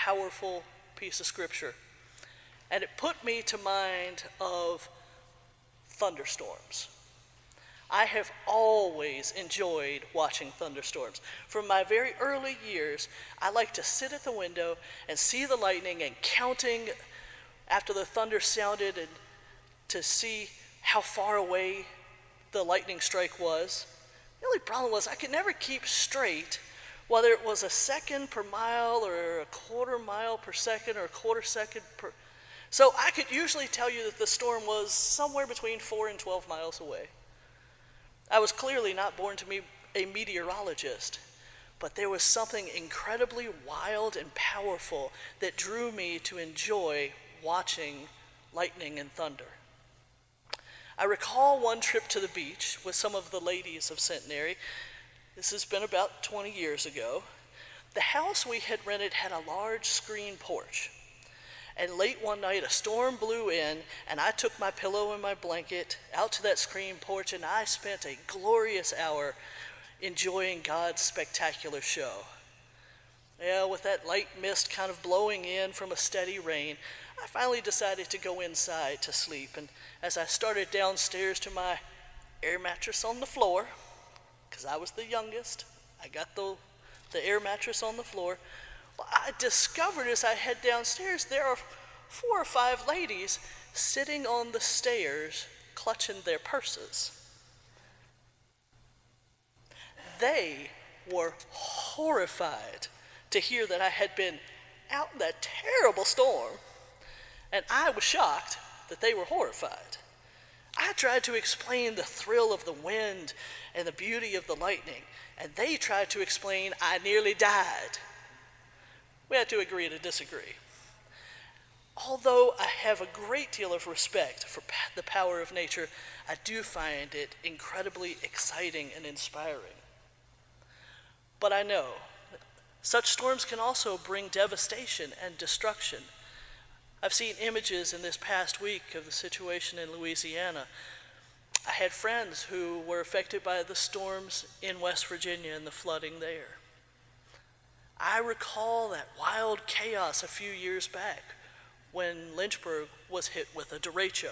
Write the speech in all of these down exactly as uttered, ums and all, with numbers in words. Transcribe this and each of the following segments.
powerful piece of scripture. And it put me to mind of thunderstorms. I have always enjoyed watching thunderstorms. From my very early years, I like to sit at the window and see the lightning and counting after the thunder sounded and to see how far away the lightning strike was. The only problem was I could never keep straight whether it was a second per mile or a quarter mile per second or a quarter second per... So I could usually tell you that the storm was somewhere between four and twelve miles away. I was clearly not born to be a meteorologist, but there was something incredibly wild and powerful that drew me to enjoy watching lightning and thunder. I recall one trip to the beach with some of the ladies of Centenary. This has been about twenty years ago. The house we had rented had a large screen porch. And late one night, a storm blew in, and I took my pillow and my blanket out to that screen porch, and I spent a glorious hour enjoying God's spectacular show. Yeah, with that light mist kind of blowing in from a steady rain, I finally decided to go inside to sleep. And as I started downstairs to my air mattress on the floor, because I was the youngest, I got the, the air mattress on the floor, well, I discovered as I head downstairs there are four or five ladies sitting on the stairs clutching their purses. They were horrified to hear that I had been out in that terrible storm, and I was shocked that they were horrified. I tried to explain the thrill of the wind and the beauty of the lightning, and they tried to explain I nearly died. We had to agree to disagree. Although I have a great deal of respect for the power of nature, I do find it incredibly exciting and inspiring. But I know such storms can also bring devastation and destruction. I've seen images in this past week of the situation in Louisiana. I had friends who were affected by the storms in West Virginia and the flooding there. I recall that wild chaos a few years back when Lynchburg was hit with a derecho.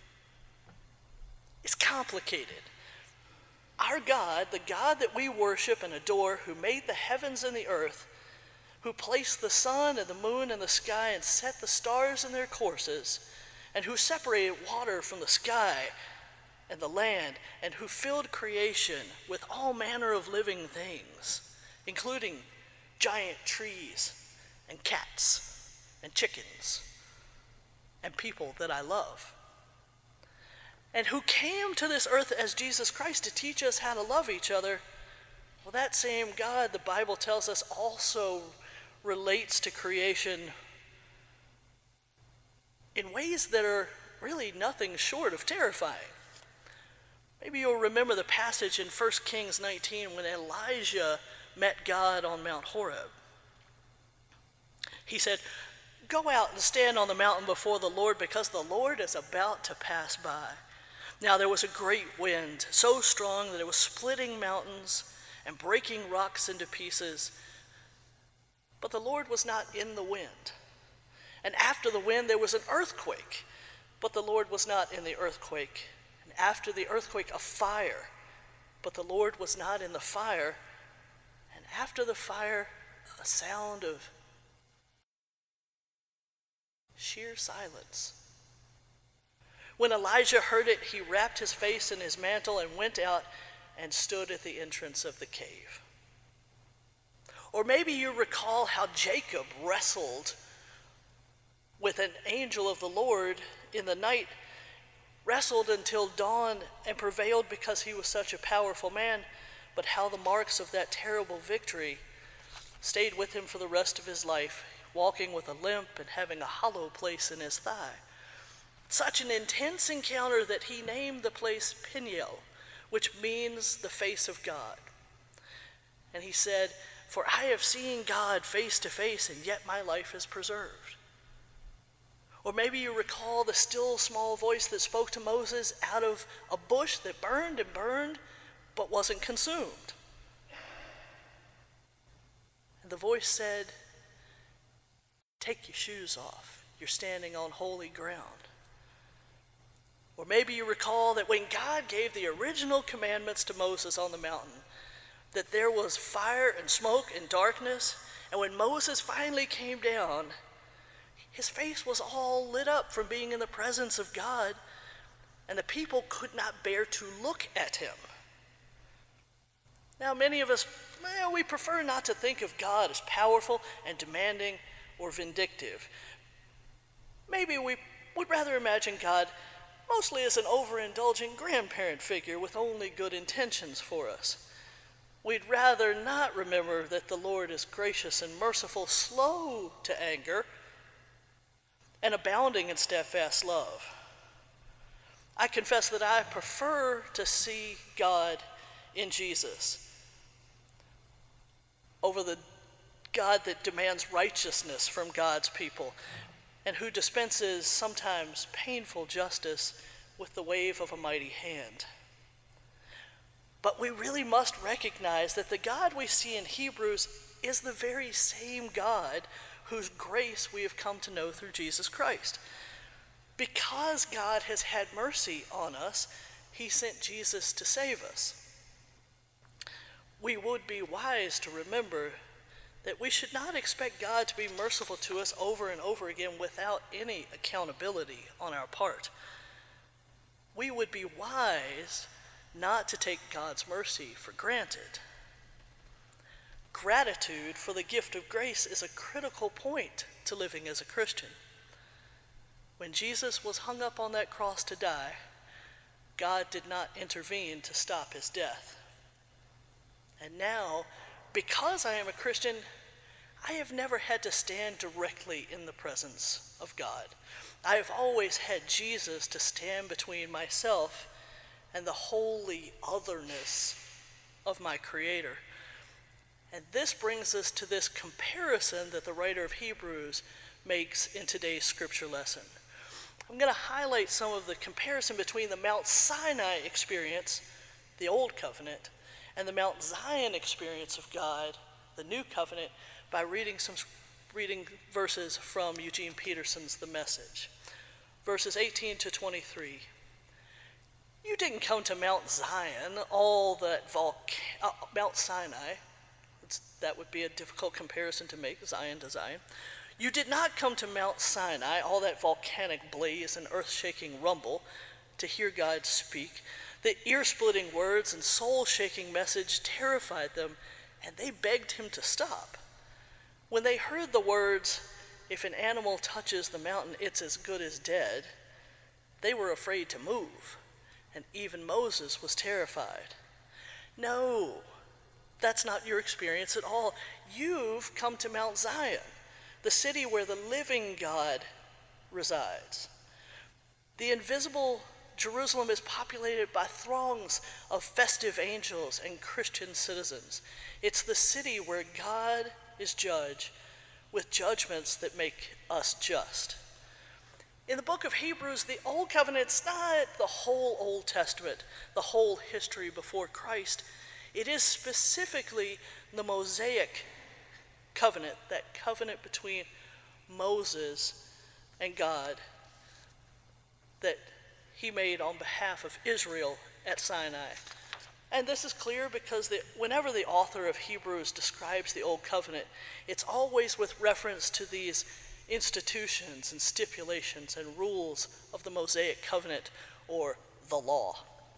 It's complicated. Our God, the God that we worship and adore, who made the heavens and the earth, who placed the sun and the moon in the sky and set the stars in their courses, and who separated water from the sky and the land, and who filled creation with all manner of living things, including giant trees and cats and chickens and people that I love, and who came to this earth as Jesus Christ to teach us how to love each other. Well, that same God, the Bible tells us, also relates to creation in ways that are really nothing short of terrifying. Maybe you'll remember the passage in First Kings nineteen when Elijah met God on Mount Horeb. He said, "Go out and stand on the mountain before the Lord, because the Lord is about to pass by." Now there was a great wind, so strong that it was splitting mountains and breaking rocks into pieces. But the Lord was not in the wind. And after the wind there was an earthquake, but the Lord was not in the earthquake. And after the earthquake, a fire, but the Lord was not in the fire. And after the fire, a sound of sheer silence. When Elijah heard it, he wrapped his face in his mantle and went out and stood at the entrance of the cave. Or maybe you recall how Jacob wrestled with an angel of the Lord in the night, wrestled until dawn and prevailed because he was such a powerful man, but how the marks of that terrible victory stayed with him for the rest of his life, walking with a limp and having a hollow place in his thigh. Such an intense encounter that he named the place Peniel, which means the face of God. And he said, "For I have seen God face to face, and yet my life is preserved." Or maybe you recall the still small voice that spoke to Moses out of a bush that burned and burned but wasn't consumed. And the voice said, take your shoes off. You're standing on holy ground. Or maybe you recall that when God gave the original commandments to Moses on the mountain, that there was fire and smoke and darkness, and when Moses finally came down, his face was all lit up from being in the presence of God, and the people could not bear to look at him. Now, many of us, well, we prefer not to think of God as powerful and demanding or vindictive. Maybe we would rather imagine God mostly as an overindulgent grandparent figure with only good intentions for us. We'd rather not remember that the Lord is gracious and merciful, slow to anger, and abounding in steadfast love. I confess that I prefer to see God in Jesus over the God that demands righteousness from God's people and who dispenses sometimes painful justice with the wave of a mighty hand. But we really must recognize that the God we see in Hebrews is the very same God whose grace we have come to know through Jesus Christ. Because God has had mercy on us, he sent Jesus to save us. We would be wise to remember that we should not expect God to be merciful to us over and over again without any accountability on our part. We would be wise not to take God's mercy for granted. Gratitude for the gift of grace is a critical point to living as a Christian. When Jesus was hung up on that cross to die, God did not intervene to stop his death. And now, because I am a Christian, I have never had to stand directly in the presence of God. I have always had Jesus to stand between myself and the holy otherness of my Creator. And this brings us to this comparison that the writer of Hebrews makes in today's scripture lesson. I'm going to highlight some of the comparison between the Mount Sinai experience, the Old Covenant, and the Mount Zion experience of God, the New Covenant, by reading some reading verses from Eugene Peterson's The Message. Verses eighteen to twenty-three. You didn't come to Mount Zion, all that volca- uh, Mount Sinai. It's, that would be a difficult comparison to make, Zion to Zion. You did not come to Mount Sinai, all that volcanic blaze and earth-shaking rumble, to hear God speak. The ear-splitting words and soul-shaking message terrified them, and they begged him to stop. When they heard the words, "If an animal touches the mountain, it's as good as dead," they were afraid to move, and even Moses was terrified. No, that's not your experience at all. You've come to Mount Zion, the city where the living God resides. The invisible Jerusalem is populated by throngs of festive angels and Christian citizens. It's the city where God is judge, with judgments that make us just. In the book of Hebrews, the Old Covenant's not the whole Old Testament, the whole history before Christ. It is specifically the Mosaic covenant, that covenant between Moses and God that he made on behalf of Israel at Sinai. And this is clear because the, whenever the author of Hebrews describes the Old Covenant, it's always with reference to these institutions and stipulations and rules of the Mosaic covenant, or the law.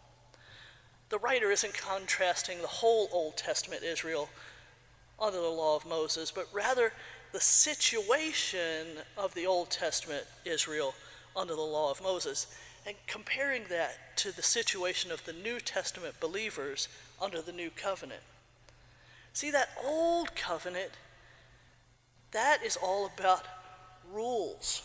The writer isn't contrasting the whole Old Testament Israel under the law of Moses, but rather the situation of the Old Testament Israel under the law of Moses, and comparing that to the situation of the New Testament believers under the New Covenant. See, that Old Covenant, that is all about rules.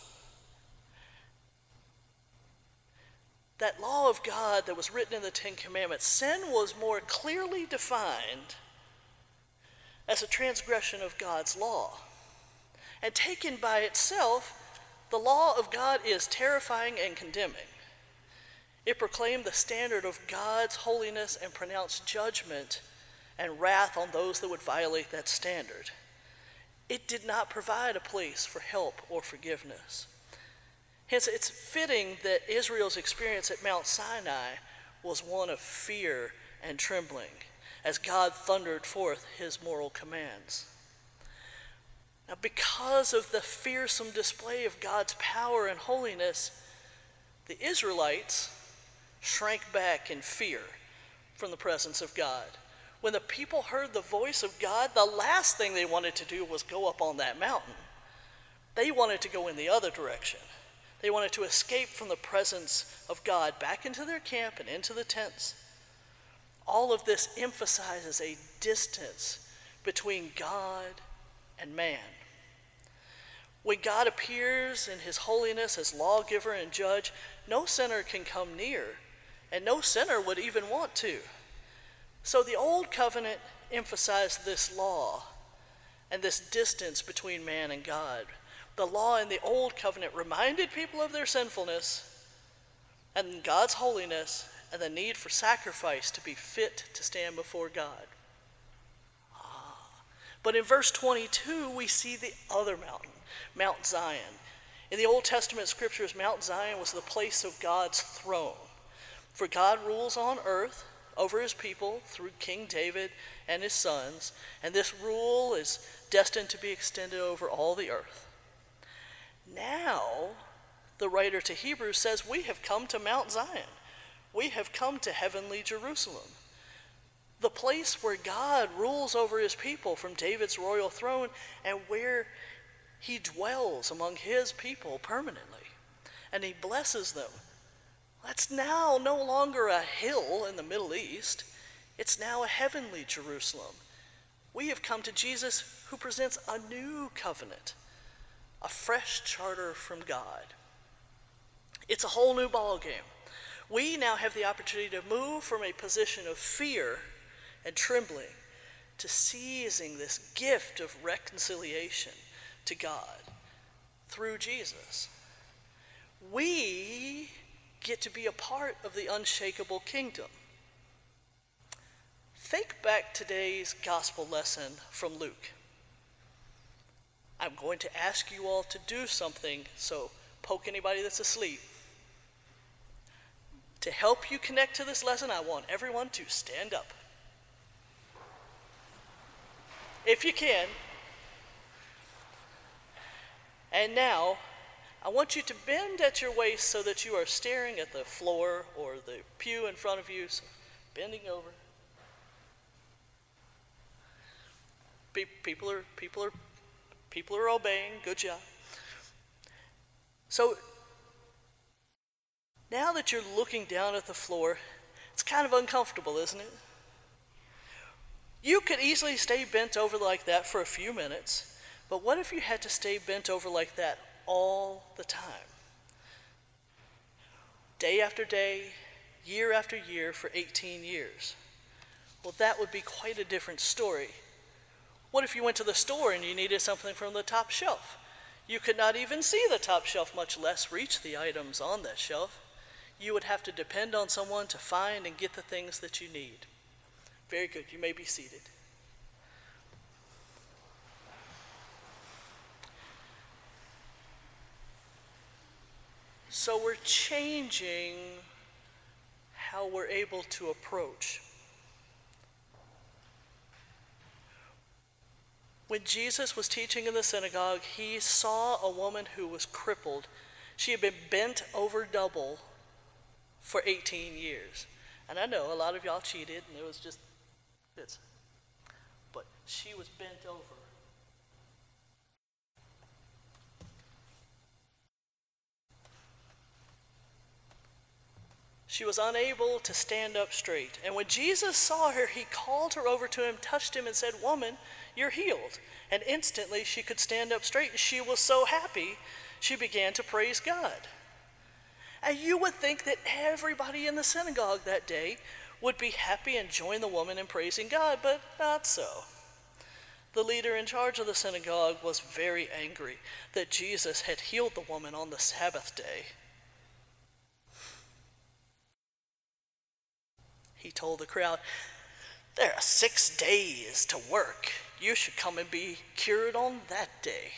That law of God that was written in the Ten Commandments, sin was more clearly defined as a transgression of God's law. And taken by itself, the law of God is terrifying and condemning. It proclaimed the standard of God's holiness and pronounced judgment and wrath on those that would violate that standard. It did not provide a place for help or forgiveness. Hence, it's fitting that Israel's experience at Mount Sinai was one of fear and trembling as God thundered forth his moral commands. Now, because of the fearsome display of God's power and holiness, the Israelites shrank back in fear from the presence of God. When the people heard the voice of God, the last thing they wanted to do was go up on that mountain. They wanted to go in the other direction. They wanted to escape from the presence of God back into their camp and into the tents. All of this emphasizes a distance between God and man. When God appears in his holiness as lawgiver and judge, no sinner can come near, and no sinner would even want to. So the Old Covenant emphasized this law and this distance between man and God. The law in the Old Covenant reminded people of their sinfulness and God's holiness and the need for sacrifice to be fit to stand before God. Ah. But in verse twenty-two, we see the other mountain, Mount Zion. In the Old Testament scriptures, Mount Zion was the place of God's throne. For God rules on earth over his people through King David and his sons, and this rule is destined to be extended over all the earth. Now, the writer to Hebrews says, we have come to Mount Zion. We have come to heavenly Jerusalem, the place where God rules over his people from David's royal throne and where he dwells among his people permanently, and he blesses them. That's now no longer a hill in the Middle East. It's now a heavenly Jerusalem. We have come to Jesus, who presents a new covenant, a fresh charter from God. It's a whole new ballgame. We now have the opportunity to move from a position of fear and trembling to seizing this gift of reconciliation to God through Jesus. We get to be a part of the unshakable kingdom. Think back today's gospel lesson from Luke. I'm going to ask you all to do something, so poke anybody that's asleep. To help you connect to this lesson, I want everyone to stand up. If you can. And now, I want you to bend at your waist so that you are staring at the floor or the pew in front of you, so bending over. Pe- people are, people are, people are obeying. Good job. So, now that you're looking down at the floor, it's kind of uncomfortable, isn't it? You could easily stay bent over like that for a few minutes, but what if you had to stay bent over like that all the time? Day after day, year after year for eighteen years. Well, that would be quite a different story. What if you went to the store and you needed something from the top shelf? You could not even see the top shelf, much less reach the items on that shelf. You would have to depend on someone to find and get the things that you need. Very good. You may be seated. So we're changing how we're able to approach. When Jesus was teaching in the synagogue, he saw a woman who was crippled. She had been bent over double for eighteen years. And I know a lot of y'all cheated and it was just this. But she was bent over. She was unable to stand up straight. And when Jesus saw her, he called her over to him, touched him, and said, "Woman, you're healed." And instantly she could stand up straight. And she was so happy, she began to praise God. And you would think that everybody in the synagogue that day would be happy and join the woman in praising God, but not so. The leader in charge of the synagogue was very angry that Jesus had healed the woman on the Sabbath day. He told the crowd, "There are six days to work. You should come and be cured on that day,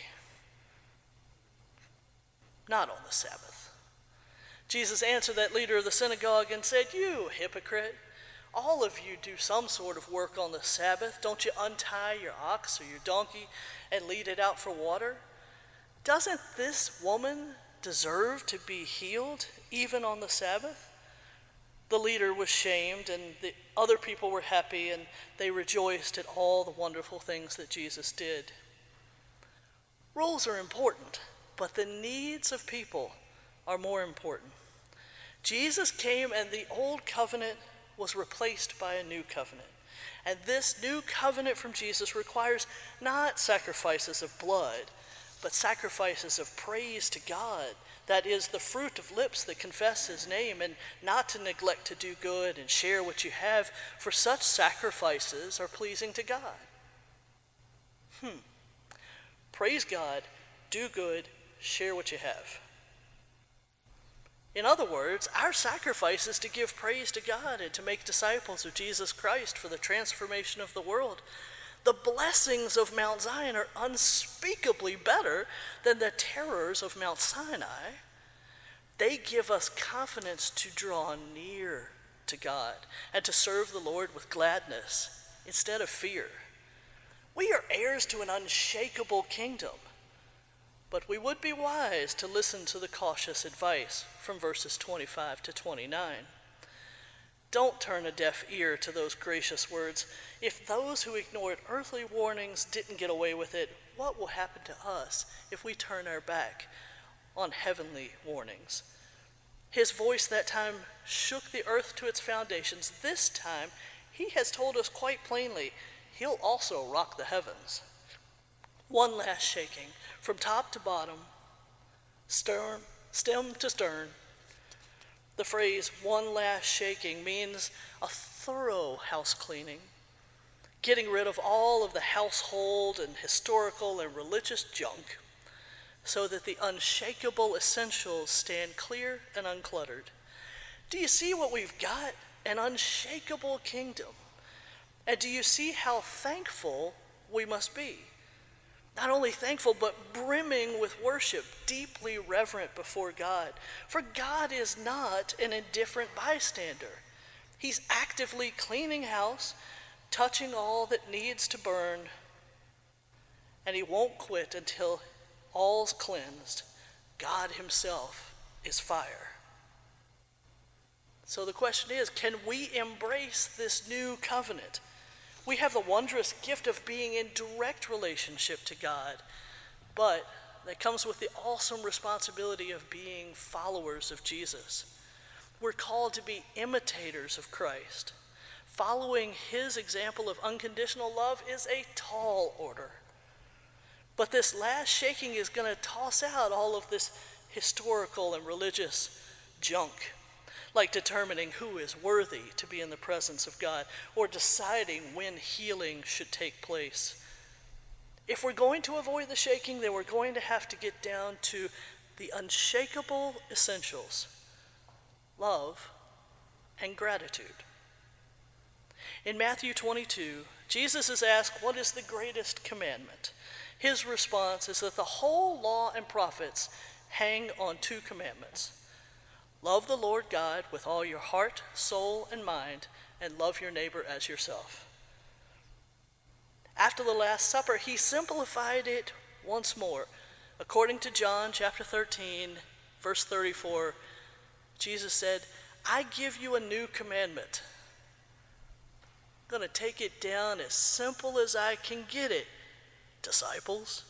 not on the Sabbath. Jesus answered that leader of the synagogue and said, You hypocrite, all of you do some sort of work on the Sabbath. Don't you untie your ox or your donkey and lead it out for water? Doesn't this woman deserve to be healed even on the Sabbath? The leader was shamed, and the other people were happy, and they rejoiced at all the wonderful things that Jesus did. Rules are important, but the needs of people are more important. Jesus came, and the old covenant was replaced by a new covenant. And this new covenant from Jesus requires not sacrifices of blood, but sacrifices of praise to God. That is, the fruit of lips that confess his name, and not to neglect to do good and share what you have, for such sacrifices are pleasing to God. Hmm. Praise God, do good, share what you have. In other words, our sacrifice is to give praise to God and to make disciples of Jesus Christ for the transformation of the world. The blessings of Mount Zion are unspeakably better than the terrors of Mount Sinai. They give us confidence to draw near to God and to serve the Lord with gladness instead of fear. We are heirs to an unshakable kingdom, but we would be wise to listen to the cautious advice from verses twenty-five to twenty-nine. Don't turn a deaf ear to those gracious words. If those who ignored earthly warnings didn't get away with it, what will happen to us if we turn our back on heavenly warnings? His voice that time shook the earth to its foundations. This time, he has told us quite plainly, he'll also rock the heavens. One last shaking, from top to bottom, stern, stem to stern. The phrase, one last shaking, means a thorough house cleaning, getting rid of all of the household and historical and religious junk so that the unshakable essentials stand clear and uncluttered. Do you see what we've got? An unshakable kingdom. And do you see how thankful we must be? Not only thankful, but brimming with worship, deeply reverent before God. For God is not an indifferent bystander. He's actively cleaning house, touching all that needs to burn, and he won't quit until all's cleansed. God himself is fire. So the question is, can we embrace this new covenant? We have the wondrous gift of being in direct relationship to God, but that comes with the awesome responsibility of being followers of Jesus. We're called to be imitators of Christ. Following his example of unconditional love is a tall order. But this last shaking is going to toss out all of this historical and religious junk, like determining who is worthy to be in the presence of God, or deciding when healing should take place. If we're going to avoid the shaking, then we're going to have to get down to the unshakable essentials: love and gratitude. In Matthew twenty-two, Jesus is asked, what is the greatest commandment? His response is that the whole law and prophets hang on two commandments. Love the Lord God with all your heart, soul, and mind, and love your neighbor as yourself. After the Last Supper, he simplified it once more. According to John chapter thirteen, verse thirty-four, Jesus said, I give you a new commandment. I'm going to take it down as simple as I can get it, disciples.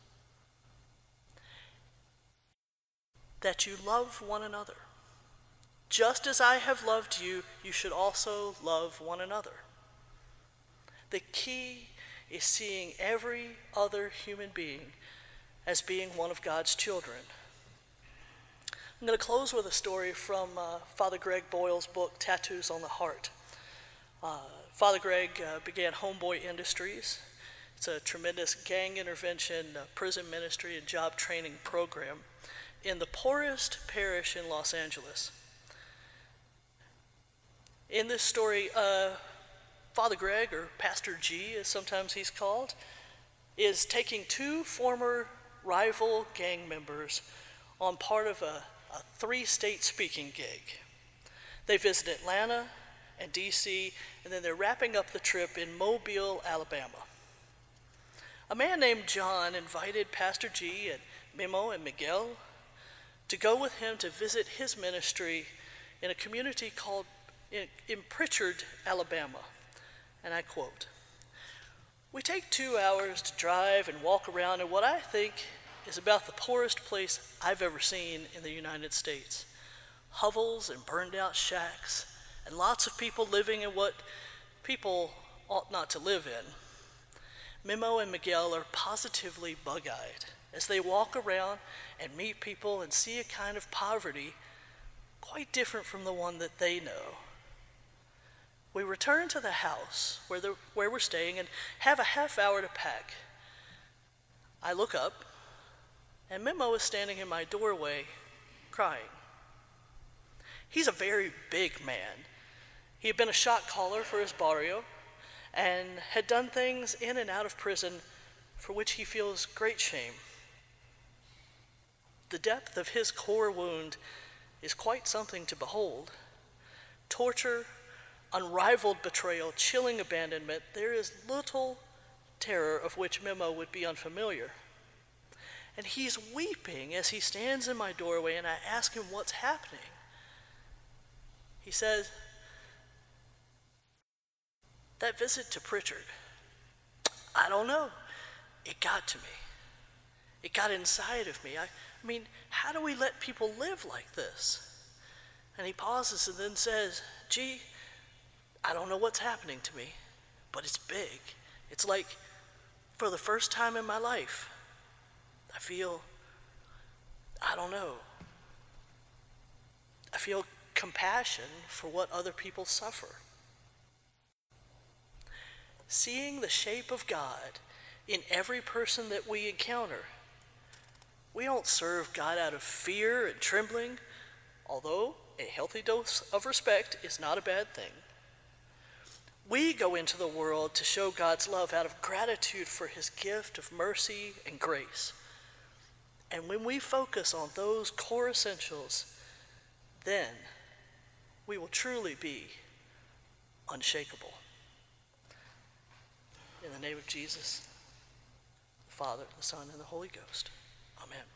That you love one another. Just as I have loved you, you should also love one another. The key is seeing every other human being as being one of God's children. I'm going to close with a story from uh, Father Greg Boyle's book, Tattoos on the Heart. Uh, Father Greg uh, began Homeboy Industries. It's a tremendous gang intervention, uh, prison ministry, and job training program in the poorest parish in Los Angeles. In this story, uh, Father Greg, or Pastor G as sometimes he's called, is taking two former rival gang members on part of a, a three-state speaking gig. They visit Atlanta and D C, and then they're wrapping up the trip in Mobile, Alabama. A man named John invited Pastor G and Memo and Miguel to go with him to visit his ministry in a community called in, in Pritchard, Alabama. And I quote, "We take two hours to drive and walk around in what I think is about the poorest place I've ever seen in the United States. Hovels and burned out shacks, and lots of people living in what people ought not to live in. Memo and Miguel are positively bug-eyed as they walk around and meet people and see a kind of poverty quite different from the one that they know. We return to the house where, the, where we're staying and have a half hour to pack. I look up, and Memo is standing in my doorway, crying. He's a very big man. He had been a shot caller for his barrio and had done things in and out of prison for which he feels great shame. The depth of his core wound is quite something to behold. Torture, unrivaled betrayal, chilling abandonment, there is little terror of which Memo would be unfamiliar. And he's weeping as he stands in my doorway, and I ask him what's happening. He says, that visit to Pritchard, I don't know, it got to me. It got inside of me. I, I mean, how do we let people live like this? And he pauses and then says, gee, I don't know what's happening to me, but it's big. It's like, for the first time in my life, I feel, I don't know, I feel compassion for what other people suffer. Seeing the shape of God in every person that we encounter, we don't serve God out of fear and trembling, although a healthy dose of respect is not a bad thing. We go into the world to show God's love out of gratitude for his gift of mercy and grace. And when we focus on those core essentials, then we will truly be unshakable. In the name of Jesus, the Father, the Son, and the Holy Ghost. Amen.